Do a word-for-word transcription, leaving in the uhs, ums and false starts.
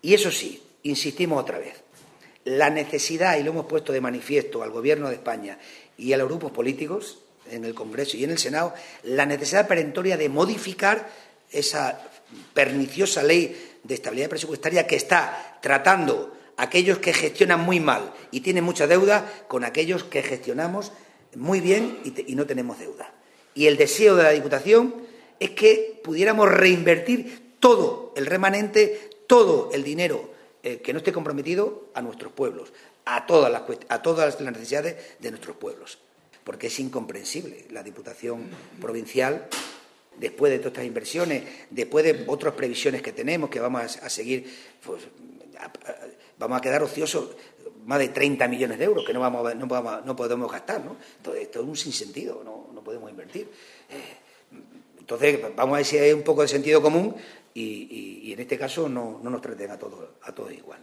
Y eso sí, insistimos otra vez, la necesidad, y lo hemos puesto de manifiesto al Gobierno de España y a los grupos políticos en el Congreso y en el Senado, la necesidad perentoria de modificar esa perniciosa ley de estabilidad presupuestaria que está tratando a aquellos que gestionan muy mal y tienen mucha deuda con aquellos que gestionamos muy bien y, te, y no tenemos deuda. Y el deseo de la Diputación es que pudiéramos reinvertir todo el remanente, todo el dinero eh, que no esté comprometido a nuestros pueblos, a todas, las, a todas las necesidades de nuestros pueblos. Porque es incomprensible la Diputación Provincial, después de todas estas inversiones, después de otras previsiones que tenemos, que vamos a, a seguir, pues a, a, vamos a quedar ociosos más de treinta millones de euros que no, vamos a, no, vamos, no podemos gastar, ¿no? Entonces, esto es un sinsentido, no, no podemos invertir. Eh, entonces, vamos a ver si hay un poco de sentido común y, y, y en este caso no, no nos traten a todos, a todos igual.